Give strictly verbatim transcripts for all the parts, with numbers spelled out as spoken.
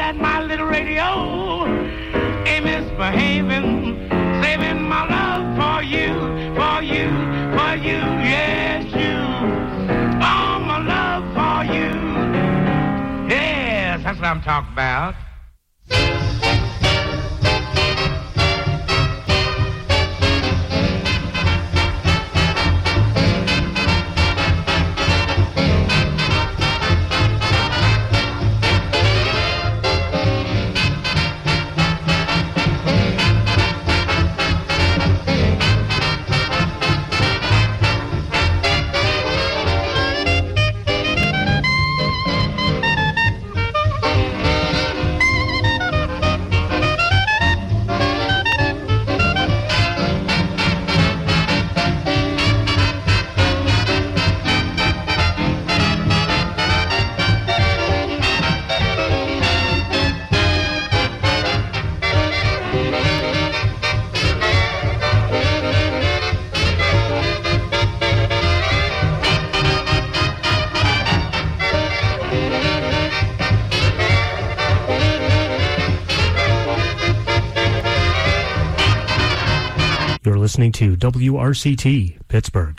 that my little radio ain't misbehaving, saving my love for you, for you, for you, yes, you. All my love for you. Yes, that's what I'm talking about. Listening to W R C T, Pittsburgh.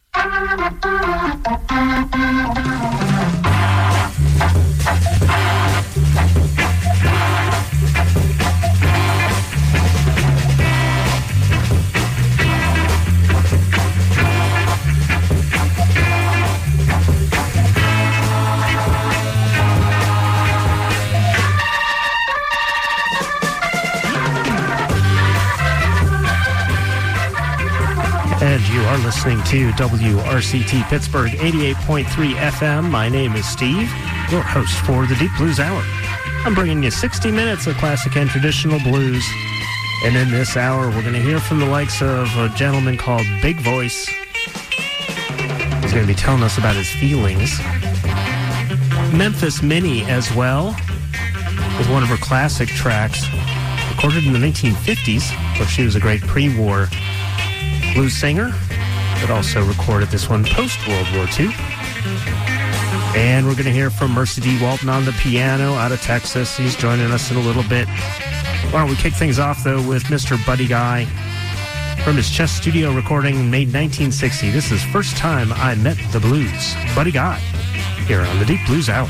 And you are listening to W R C T Pittsburgh eighty-eight point three F M. My name is Steve, your host for the Deep Blues Hour. I'm bringing you sixty minutes of classic and traditional blues. And in this hour, we're going to hear from the likes of a gentleman called Big Voice. He's going to be telling us about his feelings. Memphis Minnie as well, with one of her classic tracks, recorded in the nineteen fifties, where she was a great pre-war blues singer, but also recorded this one post-World War Two. And we're going to hear from Mercy D. Walton on the piano out of Texas. He's joining us in a little bit. Why don't we kick things off, though, with Mister Buddy Guy from his Chess Studio recording made nineteen sixty. This is First Time I Met the Blues. Buddy Guy, here on the Deep Blues Hour.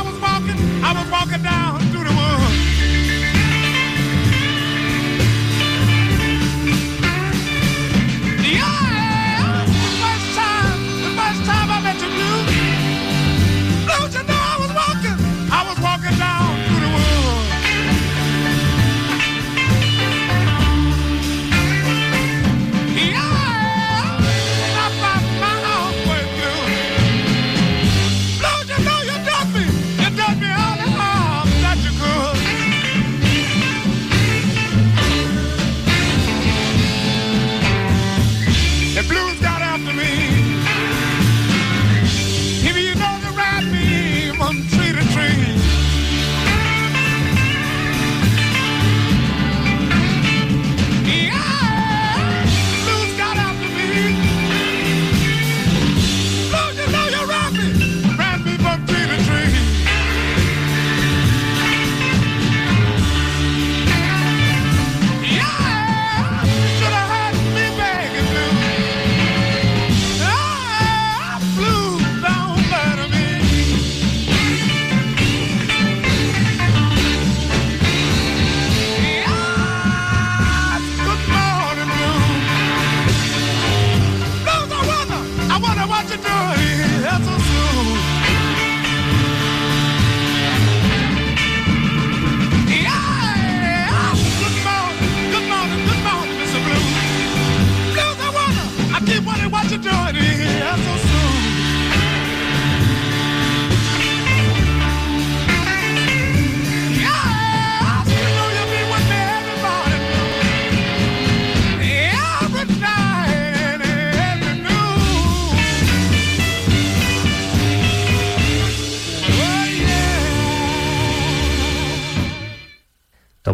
Down through the woods.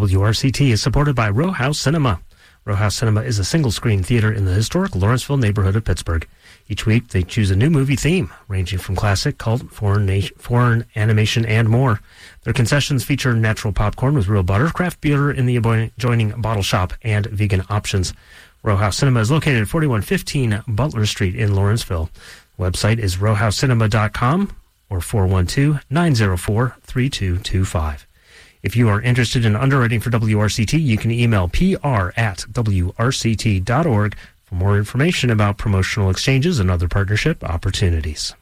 W R C T is supported by Row House Cinema. Row House Cinema is a single-screen theater in the historic Lawrenceville neighborhood of Pittsburgh. Each week, they choose a new movie theme, ranging from classic, cult, foreign, nation, foreign animation, and more. Their concessions feature natural popcorn with real butter, craft beer in the adjoining bottle shop, and vegan options. Row House Cinema is located at forty-one fifteen Butler Street in Lawrenceville. Website is row house cinema dot com or four one two, nine zero four, three two two five. If you are interested in underwriting for W R C T, you can email P R at W R C T dot org for more information about promotional exchanges and other partnership opportunities.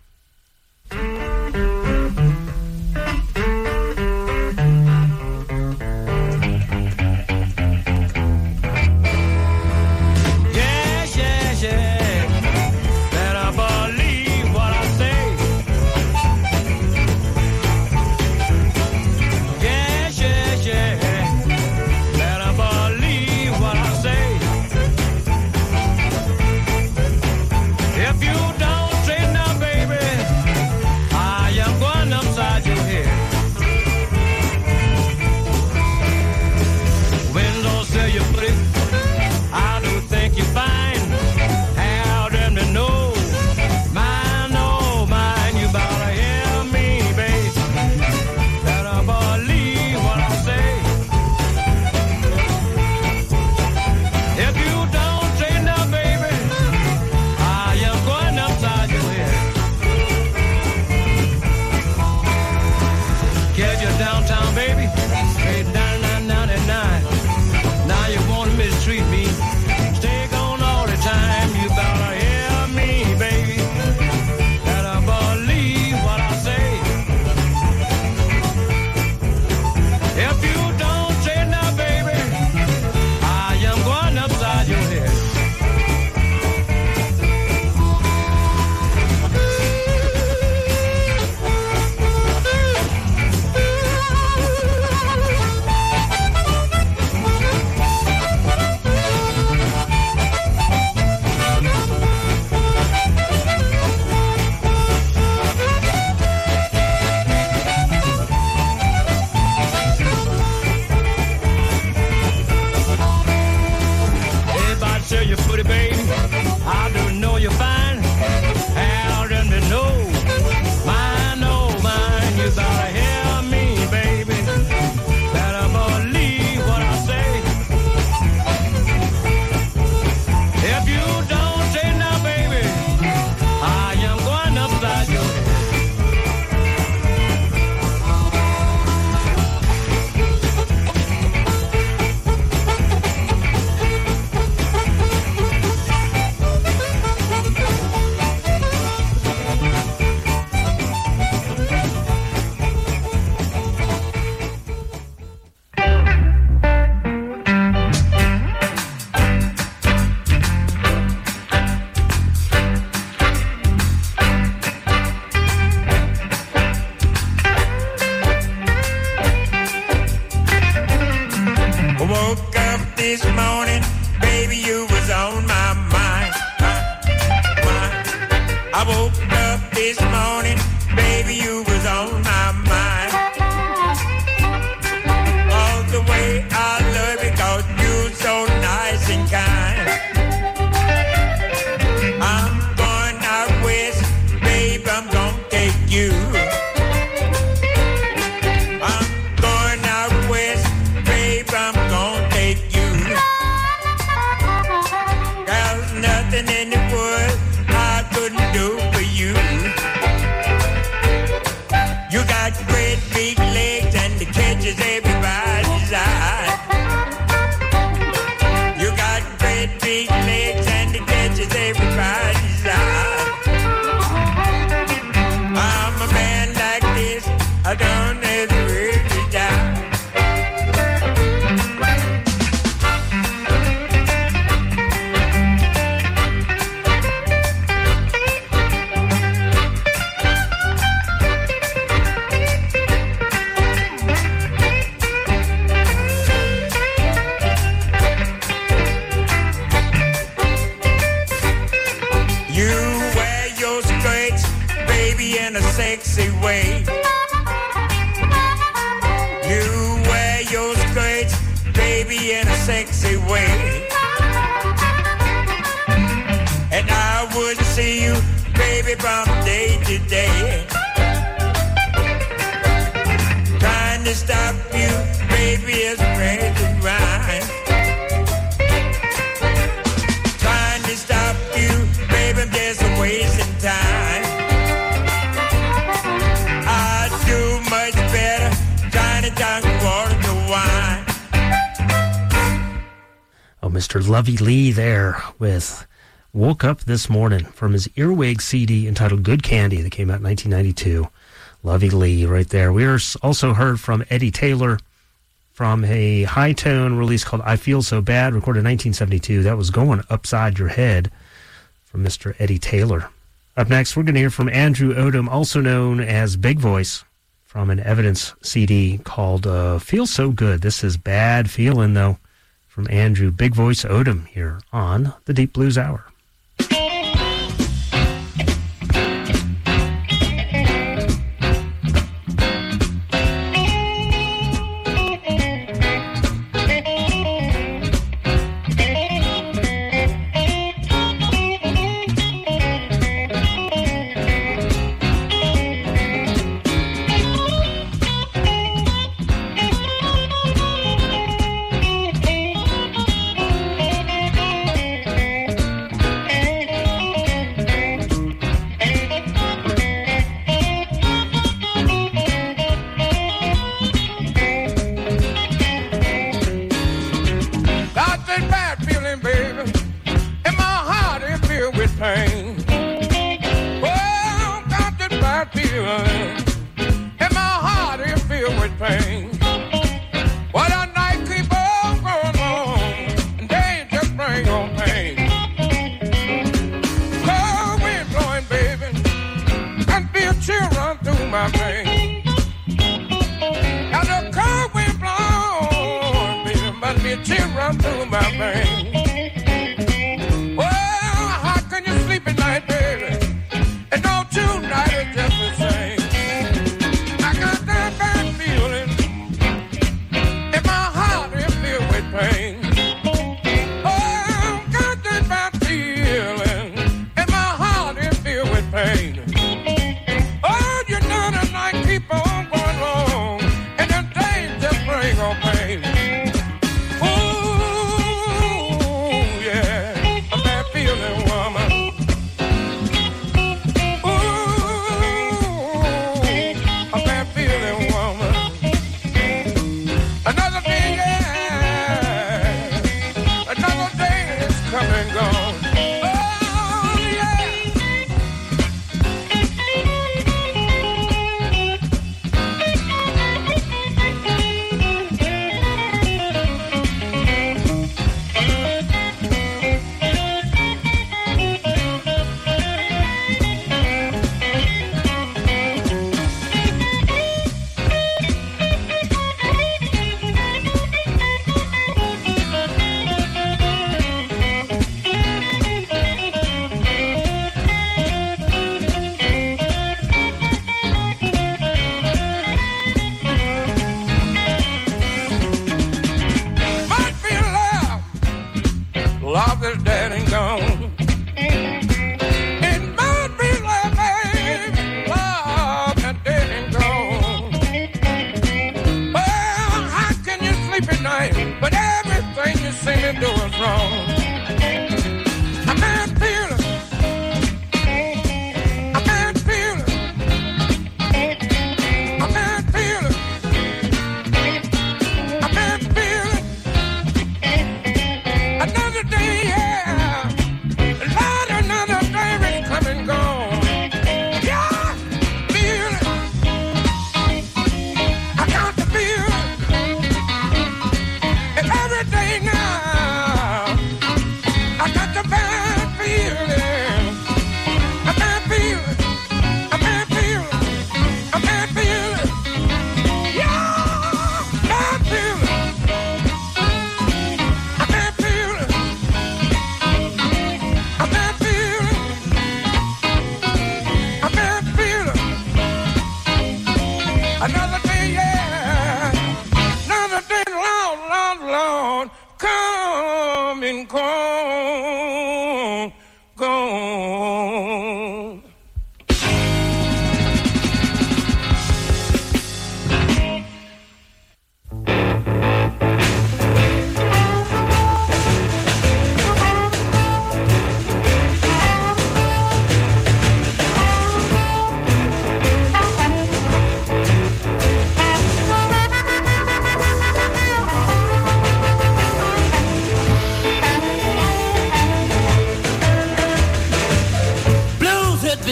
sexy way. You wear your skirts, baby, from day to day. Trying to stop you, baby, is crazy grind. Trying to stop you, baby, I'm just wasting time. I do much better trying to talk water to wine. Oh, Mister Lovey Lee there with Woke Up This Morning from his Earwig C D entitled Good Candy that came out in nineteen ninety-two. Lovey Lee right there. We also heard from Eddie Taylor from a high-tone release called I Feel So Bad, recorded in nineteen seventy-two. That was Going Upside Your Head from Mister Eddie Taylor. Up next, we're going to hear from Andrew Odom, also known as Big Voice, from an Evidence C D called uh, Feel So Good. This is Bad Feeling, though, from Andrew Big Voice Odom here on the Deep Blues Hour.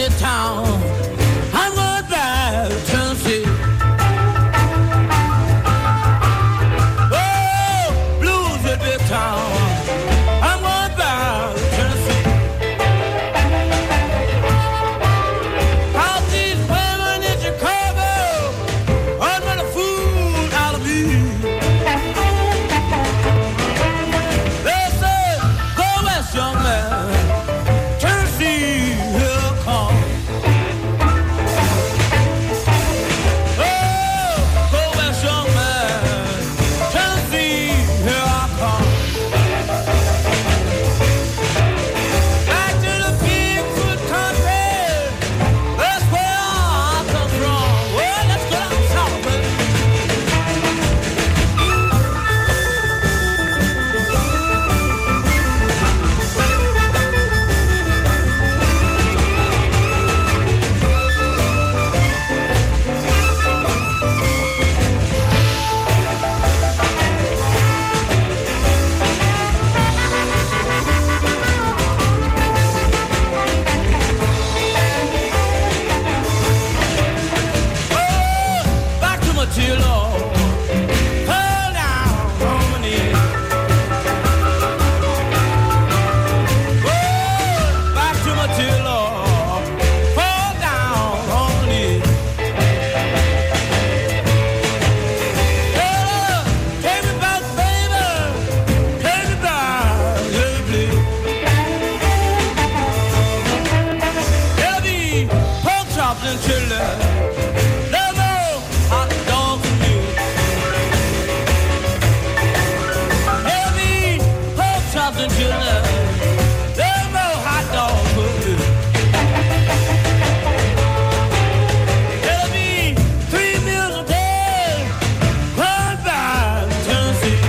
big town. I'm going back to Tennessee. Oh, blues a big town. I'm going back to Tennessee. How these women in Chicago are the food out of me. They say, go west, young man. Tennessee, here come. Oh, go west, young man. Tennessee, here I come. Back to the Bigfoot country. That's where I come from. Well, let's go down south, baby. Oh, back to Matilda. Fall down on my knees. Oh, back to Matilda. Fall down on my knees. Oh, take me back, baby. Take me back, yeah, please. There'll be pork chops and chili. There's no hot dogs for you. There'll be pork chops and chili. There's no hot dogs for you. There'll be three meals a day. Run by Tennessee.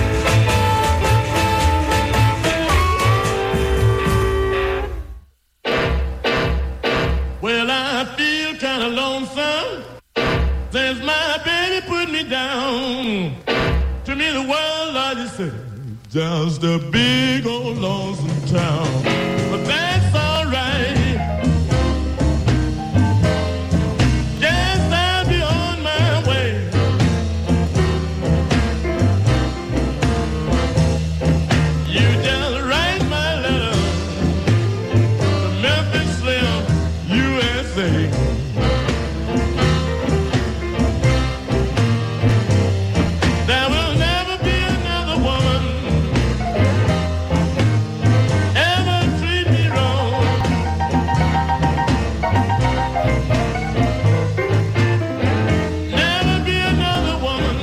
Well, I feel kind of lonesome since my baby put me down. To me, the world, I just said, just a big old lonesome town. But that's all right. Yes, I'll be on my way. You just write my letter to Memphis Slim, U S A. There will never be another woman ever treat me wrong. Never be another woman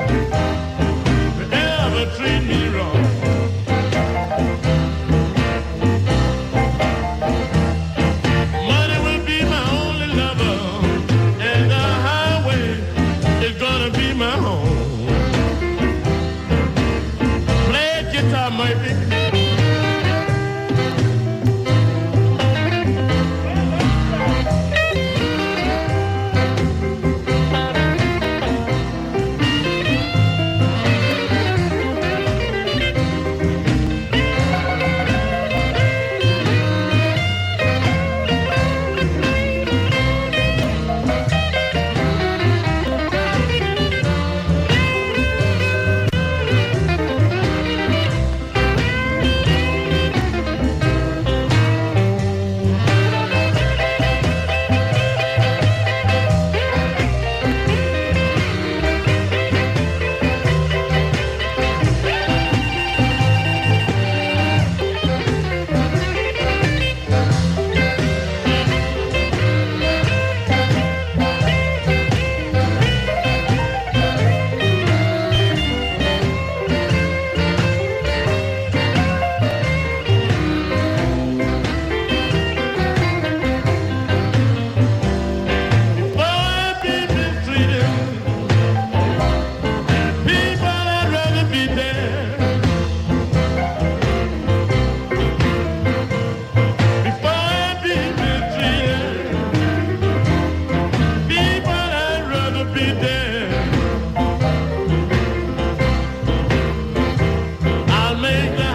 ever treat me wrong. Money will be my only lover, and the highway is gonna be my home. Play it, guitar, Murphy.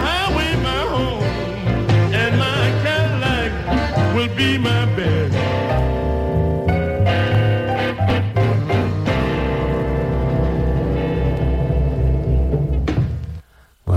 be my bed.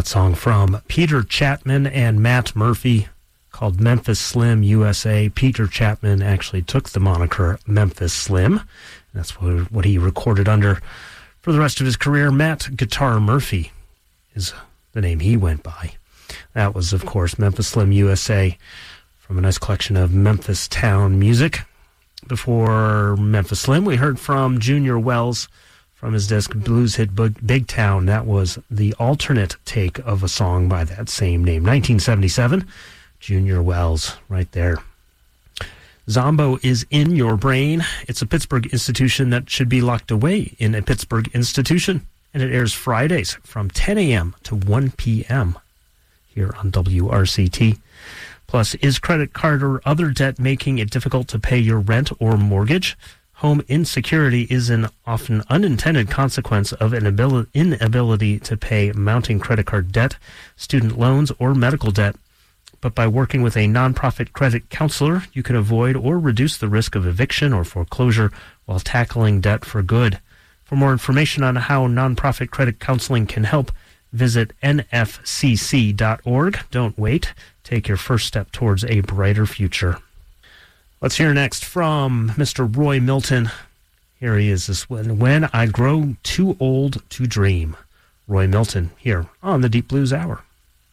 song from Peter Chapman and Matt Murphy called Memphis Slim U S A. Peter Chapman actually took the moniker Memphis Slim. That's what, what he recorded under for the rest of his career. Matt Guitar Murphy is the name he went by. That was, of course, Memphis Slim U S A from a nice collection of Memphis Town music. Before Memphis Slim, we heard from Junior Wells from his disc Blues Hit Big Town. That was the alternate take of a song by that same name. nineteen seventy-seven, Junior Wells right there. Zombo is in your brain. It's a Pittsburgh institution that should be locked away in a Pittsburgh institution. And it airs Fridays from ten a.m. to one p.m. here on W R C T. Plus, is credit card or other debt making it difficult to pay your rent or mortgage? Home insecurity is an often unintended consequence of an abil- inability to pay mounting credit card debt, student loans, or medical debt. But by working with a nonprofit credit counselor, you can avoid or reduce the risk of eviction or foreclosure while tackling debt for good. For more information on how nonprofit credit counseling can help, visit N F C C dot org. Don't wait. Take your first step towards a brighter future. Let's hear next from Mister Roy Milton. Here he is, this one. When I Grow Too Old to Dream. Roy Milton here on the Deep Blues Hour.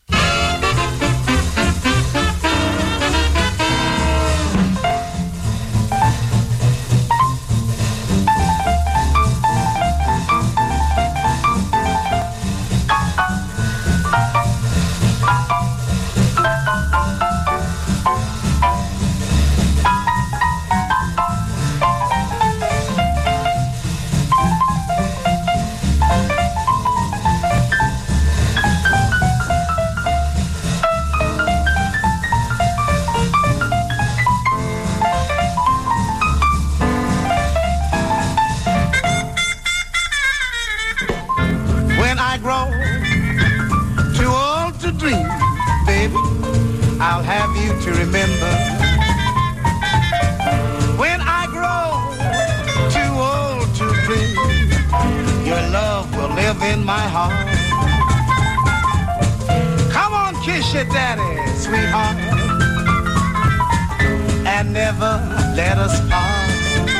I'll have you to remember. When I grow too old to dream, your love will live in my heart. Come on, kiss your daddy, sweetheart, and never let us part.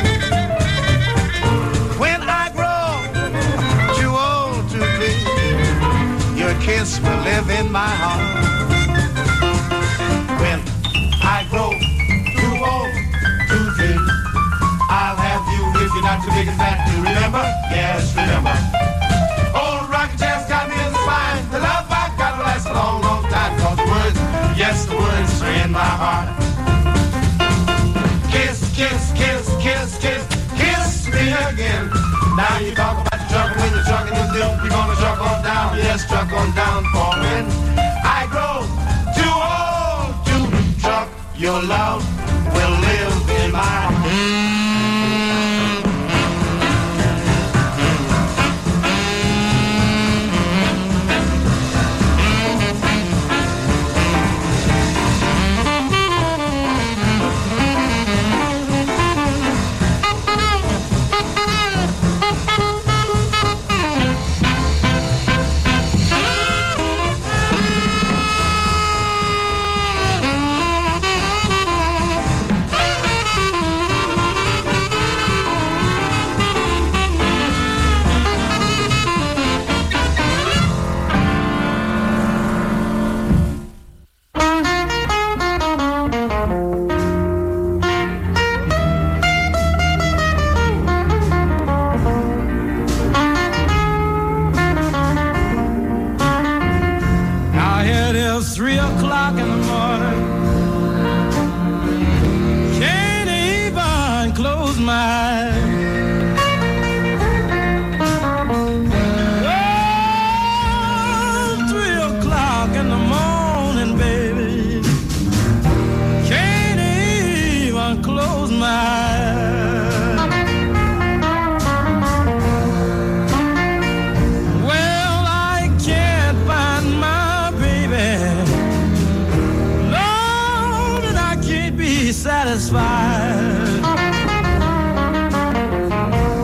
When I grow too old to dream, your kiss will live in my heart. When I grow too old to dream, I'll have you if you're not too big and fat to remember. Yes, remember. Old rocking chair's got me in the spine. The love I've got will last a long, long time. Cause the words, yes, the words are in my heart. Kiss, kiss, kiss, kiss, kiss, kiss me again. Now you talk about the truck when you're trucking the dip. You're gonna truck on down, yes, truck on down for when I grow too old to truck. Your love will live in my heart.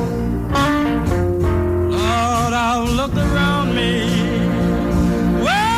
Lord, I've looked around me. Well,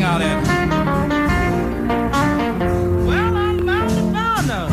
out at? Well, I'm bound to find her.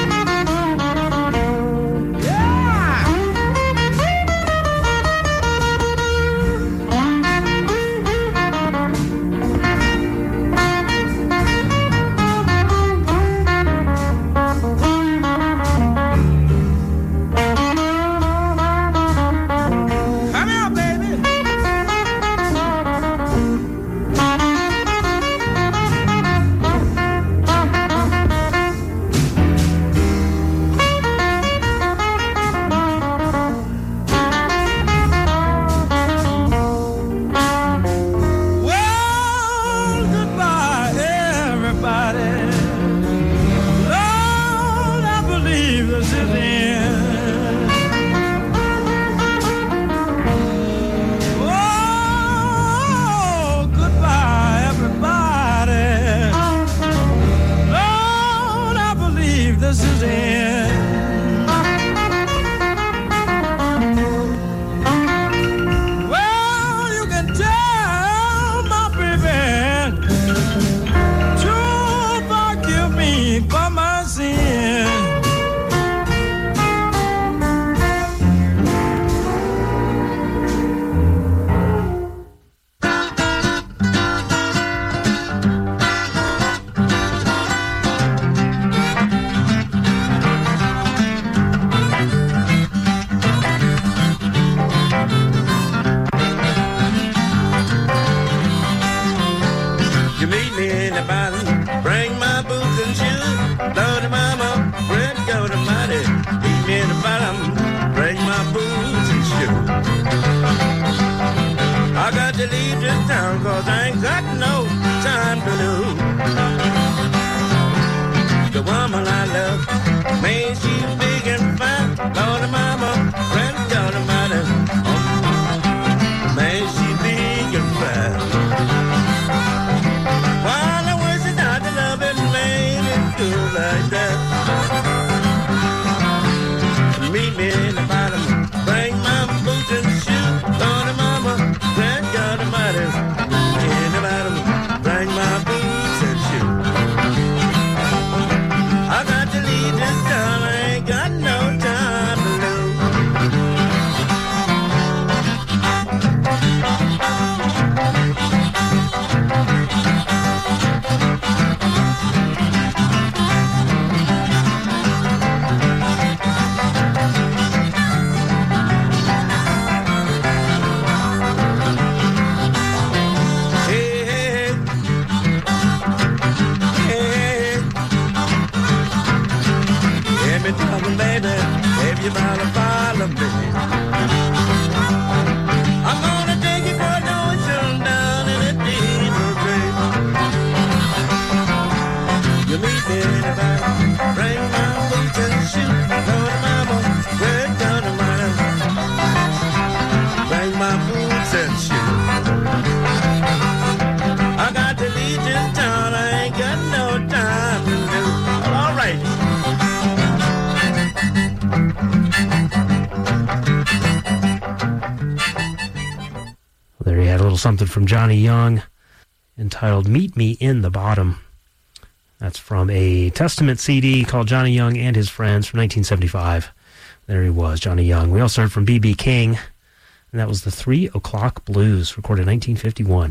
Something from Johnny Young entitled Meet Me in the Bottom. That's from a Testament C D called Johnny Young and His Friends from nineteen seventy-five. There he was, Johnny Young. We also heard from B B King, and that was the Three O'Clock Blues, recorded in nineteen fifty-one.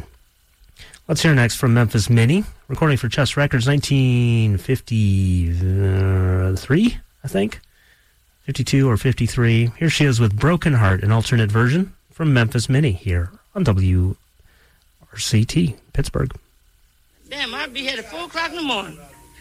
Let's hear next from Memphis Minnie, recording for Chess Records nineteen fifty-three, I think. fifty-two or fifty-three. Here she is with Broken Heart, an alternate version from Memphis Minnie here on W R C T, Pittsburgh. Damn, I'll be here at four o'clock in the morning.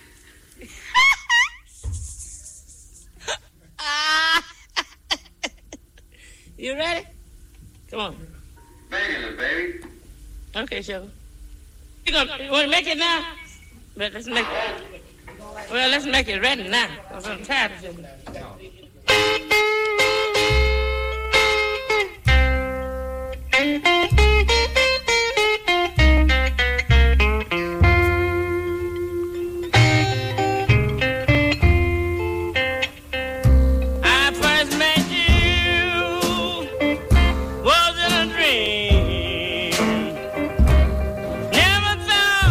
You ready? Come on. Making it, baby. Okay, Sugar. You gonna you want to make it now? But let's make it. Well, let's make it ready now. Cause I'm tired of it. Never thought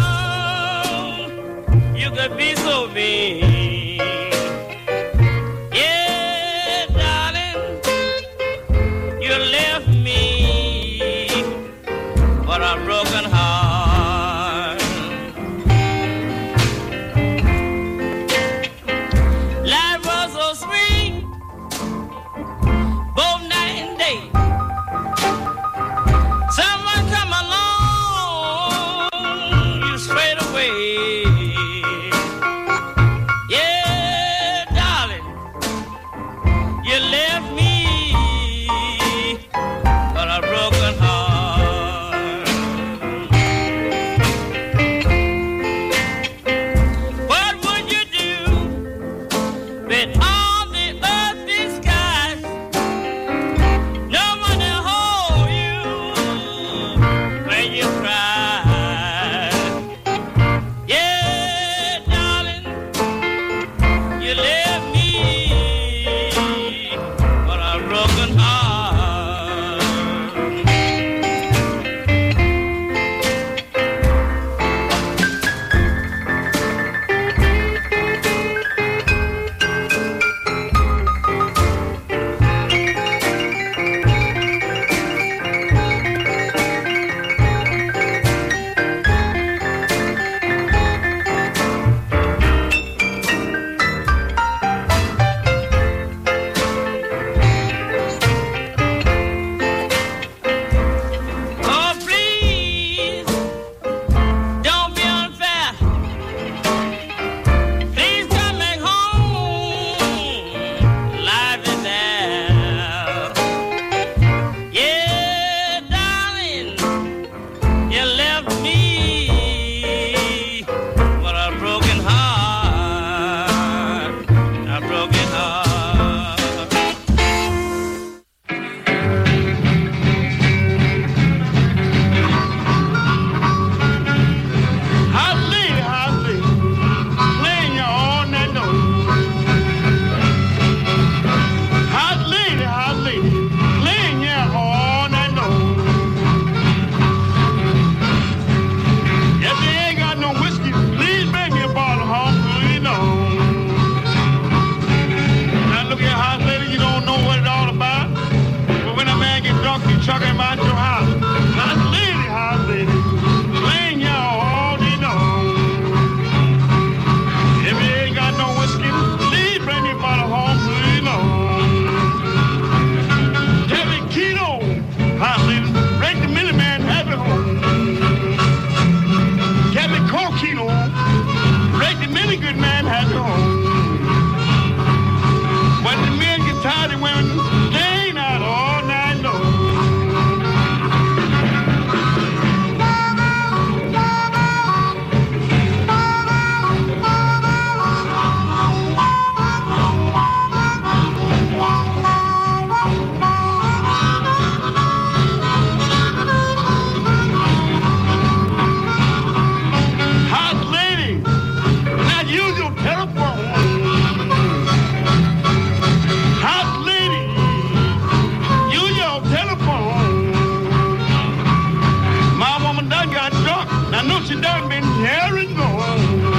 I know she done been here and gone.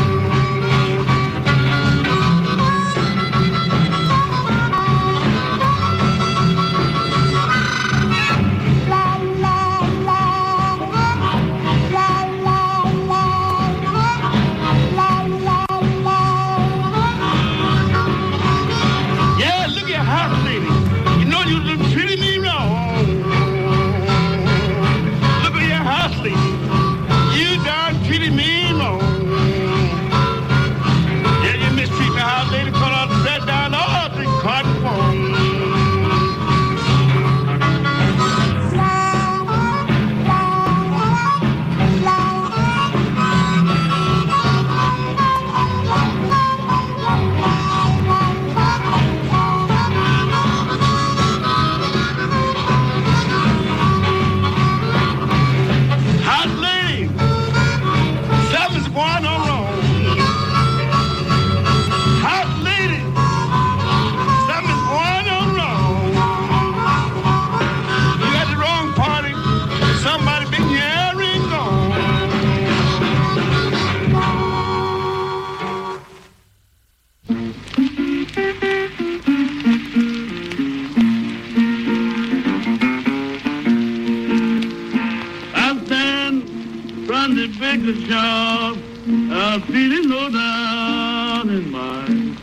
Job, I'm feeling low down in mine.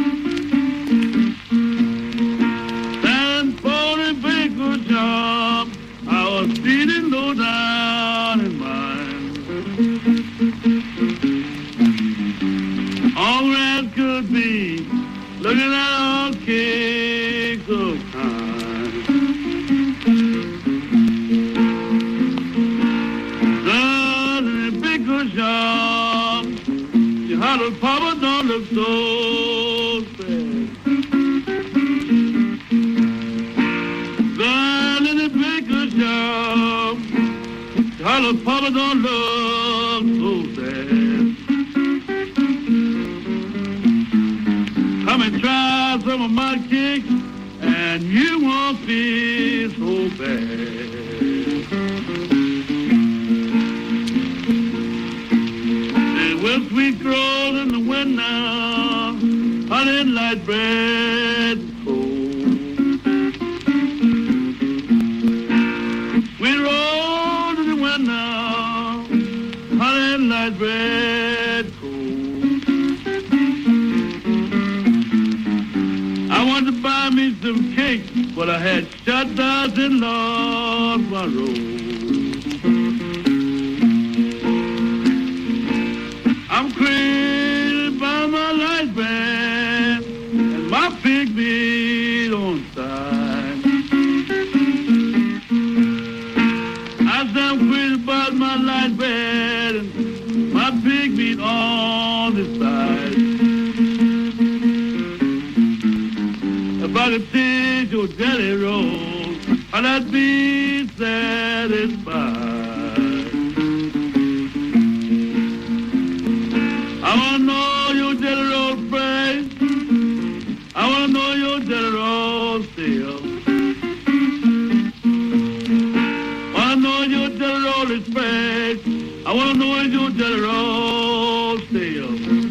And for a bigger job, I was feeling low down in mine. All that could be looking at all cakes of time. Job, your heart Papa don't look so sad. Girl in the baker's job, your heart Papa don't look so sad. Come and try some of my cakes, and you won't feel so bad. Well, sweet girl in the winter, hot and light bread cold. Sweet roll in the winter, hot and light bread cold. I wanted to buy me some cake, but I had shut down and lost my road. I'm crazy by my light band and my big beat on side. I said I'm crazy about my light band and my big beat on the side. If I could taste your jelly roll, I'd be satisfied. I want to know your jelly roll price. I want to know your jelly roll still. I want to know your jelly roll is fresh. I want to know your jelly roll still.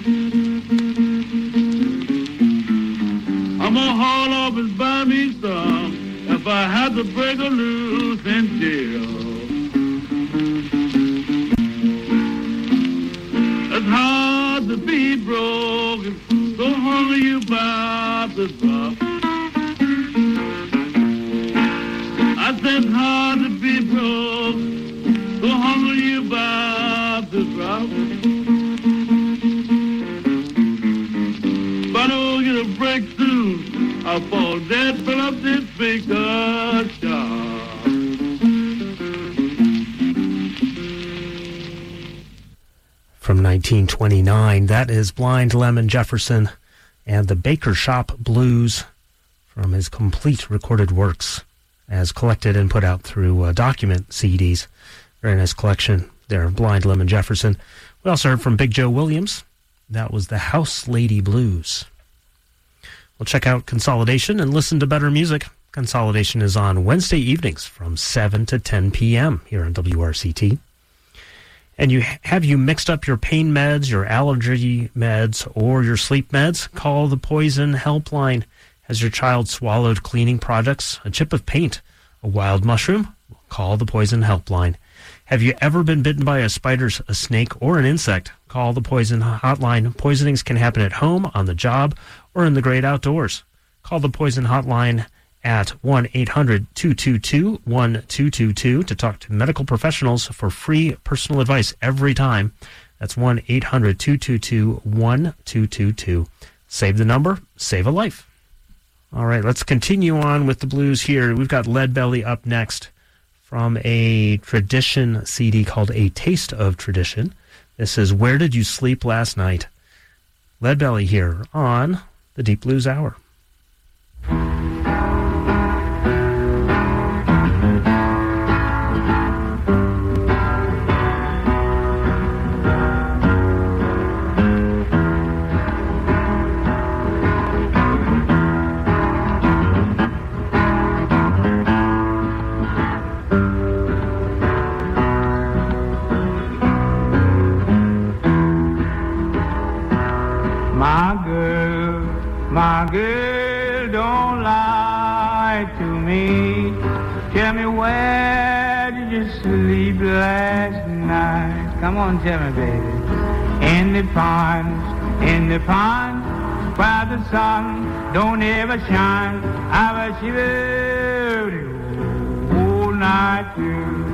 I'm going to haul off and buy me some if I have to break a loose in jail. It's hard to be broke, so hungry you about to drop. I said it's hard to be broke, so hungry you about to drop. If I don't get a break soon, I'll fall dead, fill up this big uh, shop. From nineteen twenty-nine, that is Blind Lemon Jefferson and the Baker Shop Blues from his complete recorded works as collected and put out through uh, Document C Ds. Very nice collection there of Blind Lemon Jefferson. We also heard from Big Joe Williams. That was the House Lady Blues. We'll check out Consolidation and listen to better music. Consolidation is on Wednesday evenings from seven to ten p.m. here on W R C T. And you have you mixed up your pain meds, your allergy meds, or your sleep meds? Call the Poison Helpline. Has your child swallowed cleaning products, a chip of paint, a wild mushroom? Call the Poison Helpline. Have you ever been bitten by a spider, a snake, or an insect? Call the Poison Hotline. Poisonings can happen at home, on the job, or in the great outdoors. Call the Poison Hotline at one eight hundred two two two one two two two to talk to medical professionals for free personal advice every time. That's one eight hundred two two two one two two two. Save the number, save a life. All right, let's continue on with the blues here. We've got Leadbelly up next from a Tradition C D called A Taste of Tradition. This is Where Did You Sleep Last Night? Leadbelly here on the Deep Blues Hour. My girl, don't lie to me. Tell me, where did you sleep last night? Come on, tell me, baby. In the ponds, in the ponds, where the sun don't ever shine. I was shivering all night through.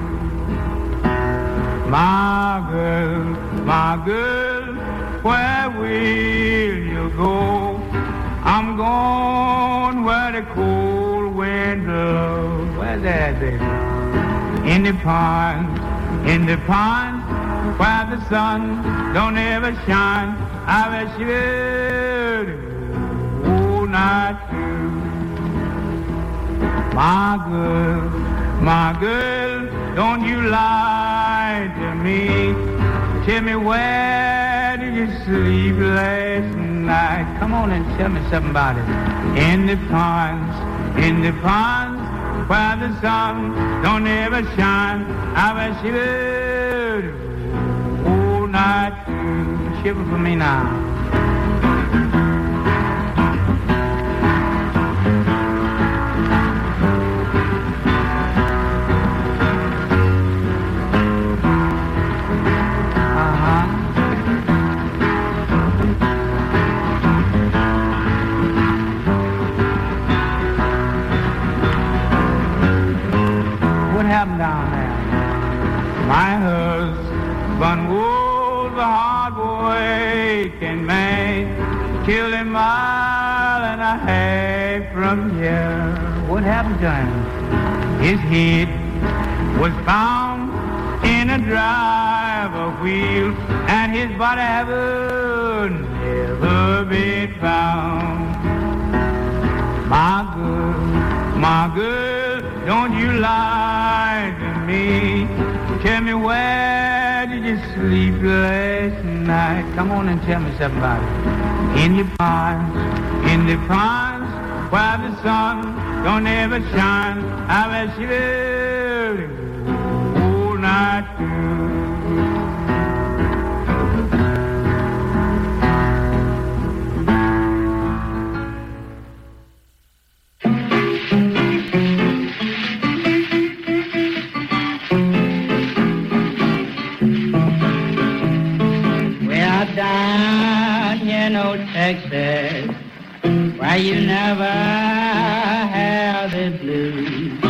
My girl, my girl, where will you go? I'm gone where the cold wind blows. Where's that, baby? In the pond, in the pond, where the sun don't ever shine. I was shivering all night through. My girl, my girl, don't you lie to me. Tell me, where did you sleep last night? Come on and tell me something about it. In the ponds, in the ponds, where the sun don't ever shine. I was shivering all night through. Shiver for me now. Down there. My husband was a hard working man, killed a mile and a half from here. What happened to him? His head was found in a driver wheel, and his body haven't never been found. My girl, my girl, don't you lie to me. Tell me, where did you sleep last night? Come on and tell me something about it. In the ponds, in the ponds, where the sun don't ever shine. I was shivering all night through. Texas, where you never have the blues.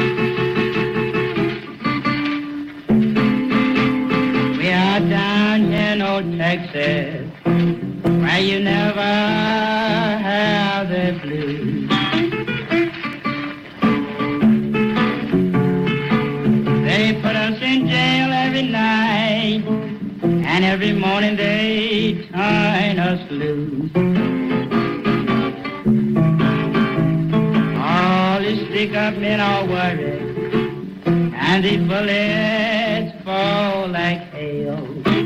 We are down in old Texas, where you never have the blues. They put us in jail every night, and every morning they turn us loose. All the stick-up men are worried, and the bullets fall like hail.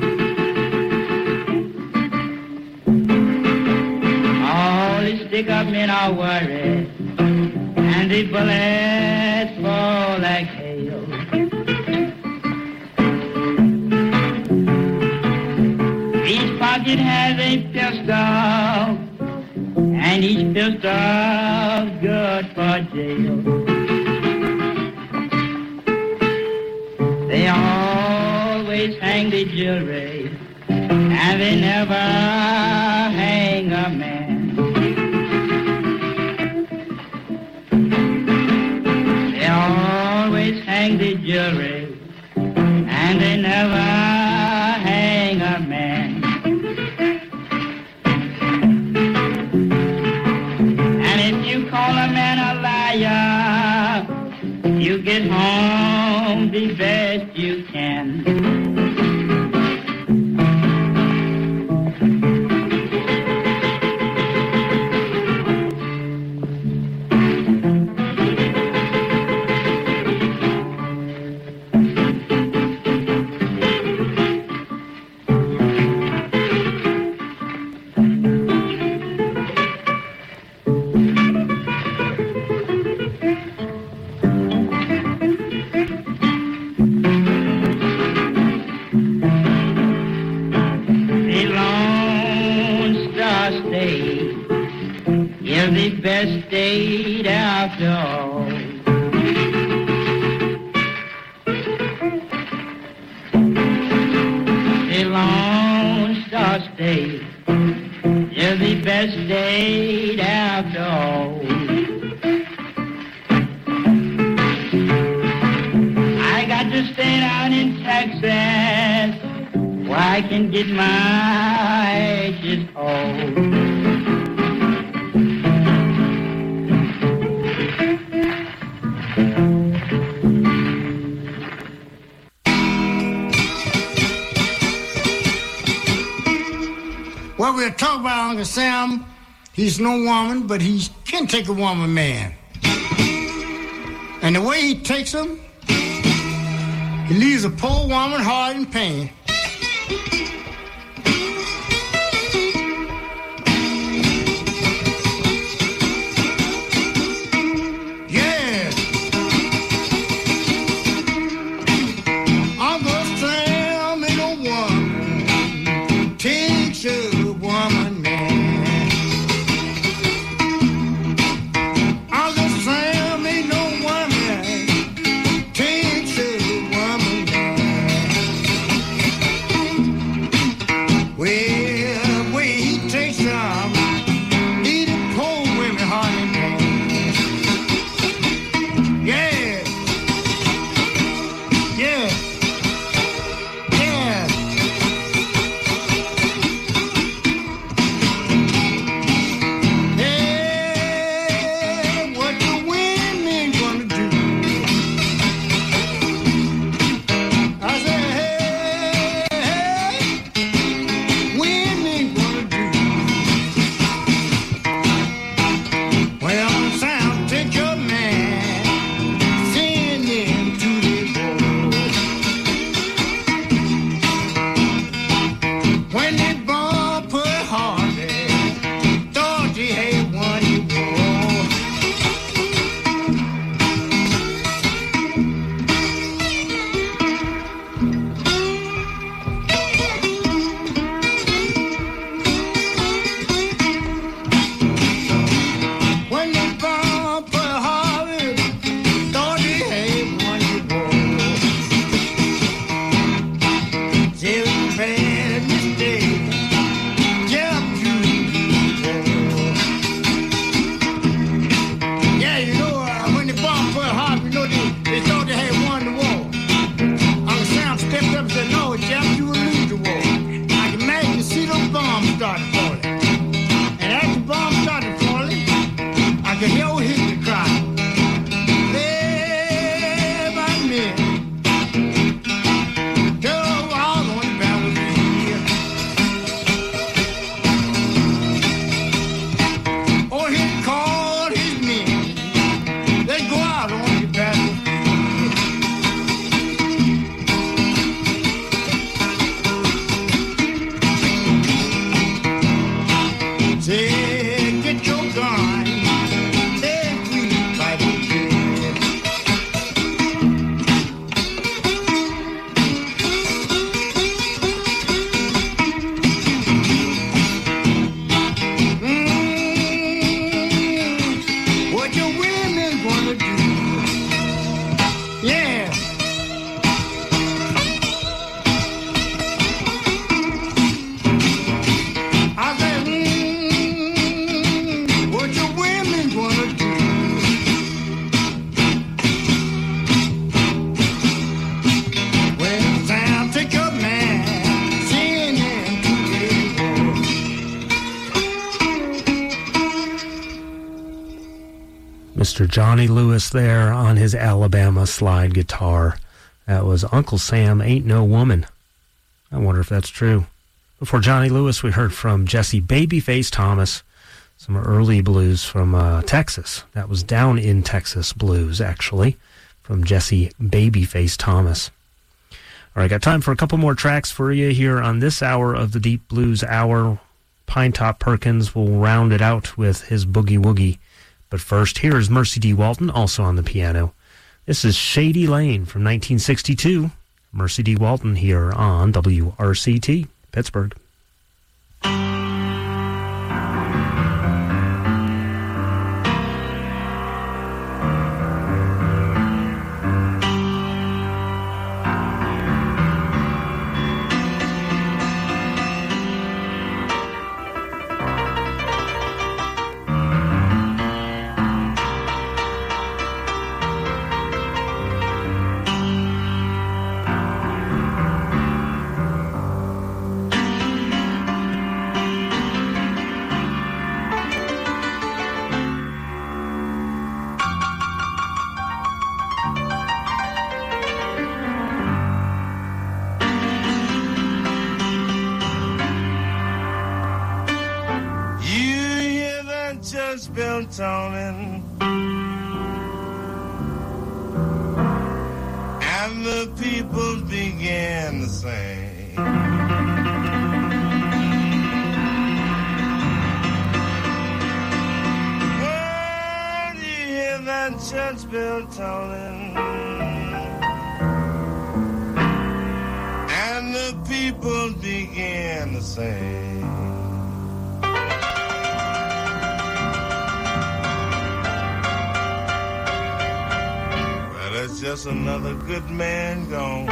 All the stick-up men are worried, and the bullets fall like hail. sergeant has a pistol, and each pistol's good for jail. They always hang the jury, and they never hang a man. They always hang the jury, and they never hang a man. And if you call a man a liar, you get home the best you can. Best state after all. The Lone Star State is the best state after all. I got to stay down in Texas where I can get my ages old. Well, we'll talk about Uncle Sam. He's no woman, but he can take a woman man. And the way he takes them, he leaves a poor woman hard in pain. Yeah. Uncle Sam ain't no woman. Takes you. Woman, man. Uncle Sam ain't no woman. Takes a woman, man. Well, way he takes some, need a poor women hardly, man. Yeah. Yeah. Yeah. Till you made a mistake. Mister Johnny Lewis there on his Alabama slide guitar. That was Uncle Sam Ain't No Woman. I wonder if that's true. Before Johnny Lewis, we heard from Jesse Babyface Thomas, some early blues from uh, Texas. That was Down in Texas blues, actually, from Jesse Babyface Thomas. All right, got time for a couple more tracks for you here on this hour of the Deep Blues Hour. Pinetop Perkins will round it out with his Boogie Woogie. But first, here is Mercy D. Walton, also on the piano. This is Shady Lane from nineteen sixty-two. Mercy D. Walton here on W R C T, Pittsburgh. Tolling, and the people began to sing. When you hear that church bell tolling, and the people began to sing. It's just another good man gone,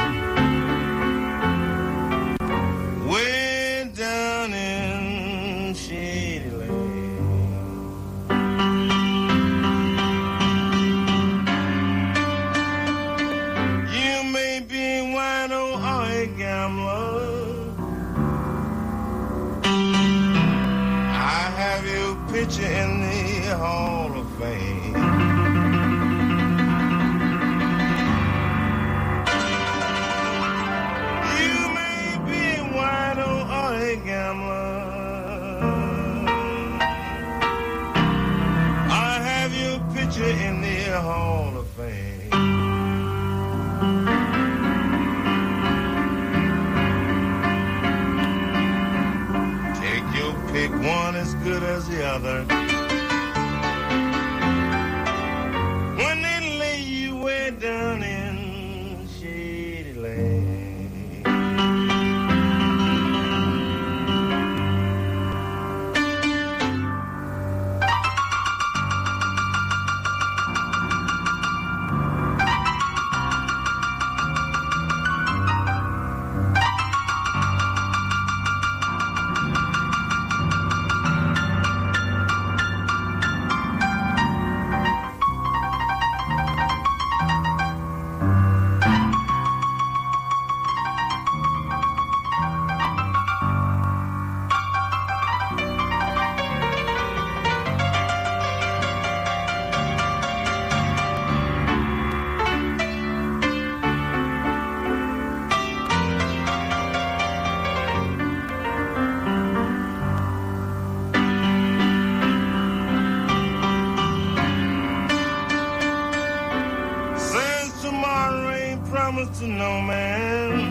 way down in Shady Lane. You may be white or a gambler, I have your picture in the Hall of Fame. I have your picture in the Hall of Fame. Take your pick, one as good as the other. When they lay you way down in Shady Lane. To no man,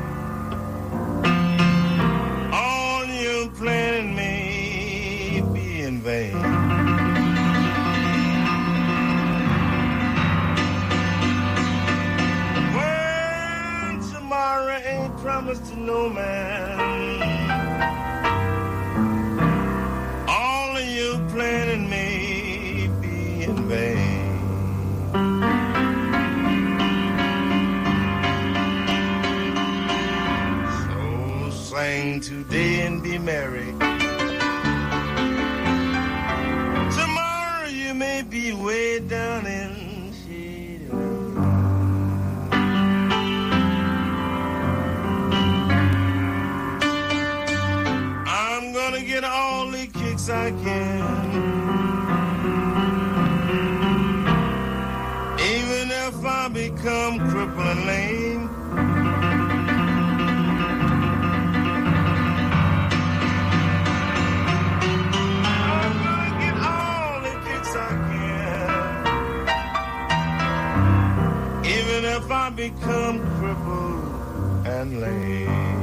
all your planning may be in vain. Well, tomorrow ain't promised to no man, all of your planning may be in vain. Sing today and be merry. Tomorrow you may be way down in Shady Lane. I'm gonna get all the kicks I can become crippled and lame. I'm gonna get all the kicks I can, even if I become crippled and lame.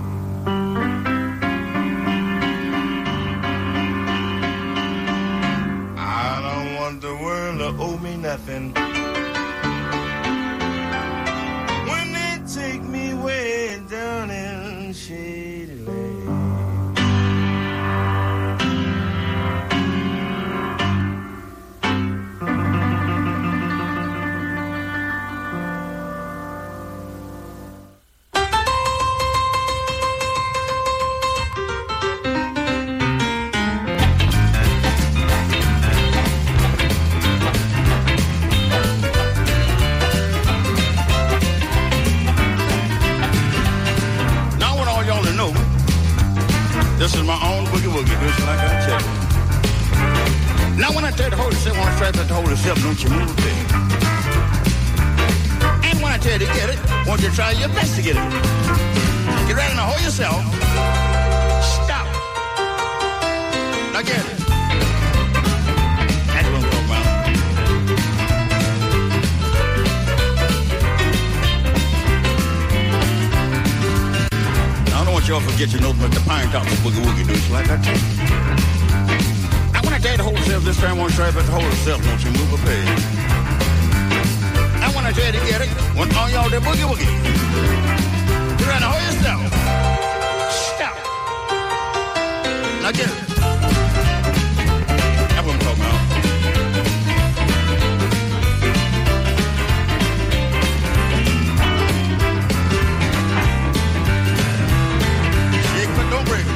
I don't want the world to owe me nothing. When they take me way down in Shady Lane. This is my own boogie woogie, just like I tell you. Now when I tell you to hold yourself, when I try to hold yourself, don't you move a thing. And when I tell you to get it, won't you try your best to get it. Get ready to hold yourself. Stop. Now get it. That's what I'm talking about. I don't want y'all to forget your notes, but the pine top of boogie woogie does like I tell you. Now when I tell you to hold yourself this time, I want to try to hold yourself, don't you move a page. Now when I tell you to get it, when all y'all do boogie woogie, you're trying to hold yourself. Stop. Now get it. That's what I'm talking about. Don't break.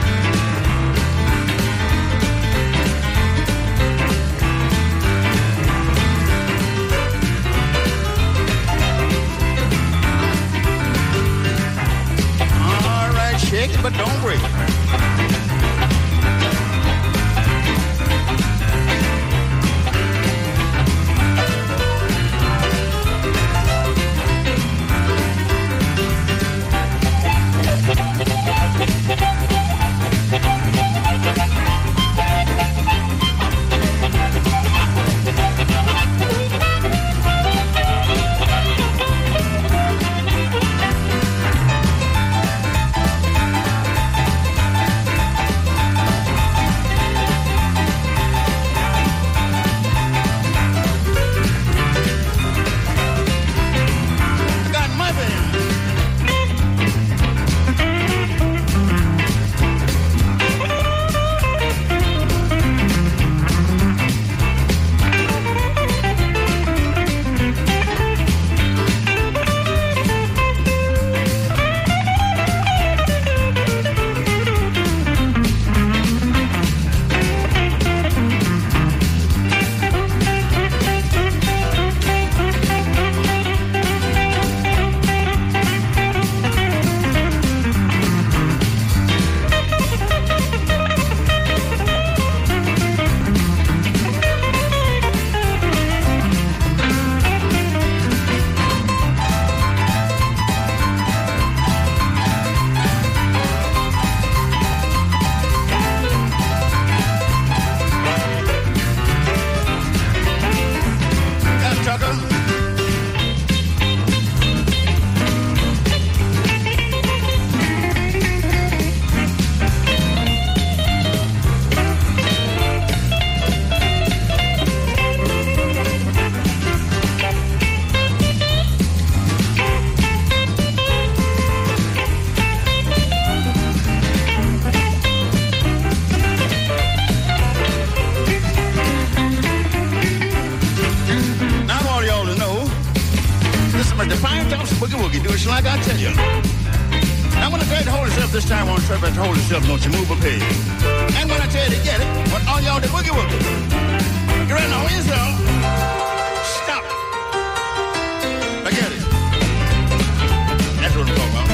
All right, shake it, but don't break. Like I tell you. Now when I tell you to hold yourself this time, I want to try to hold yourself, don't you move a page. And when I tell you to get it, when all y'all do boogie woogie, you're ready to hold yourself. Stop. Now get it. That's what I'm talking about.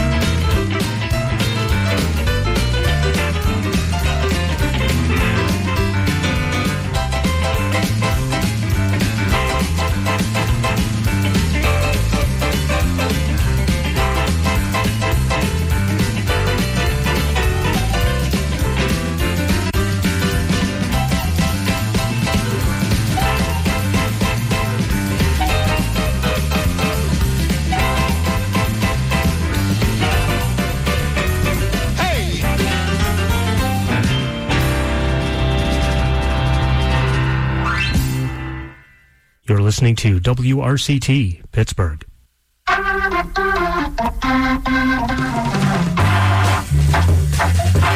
listening to W R C T, Pittsburgh. Thank you.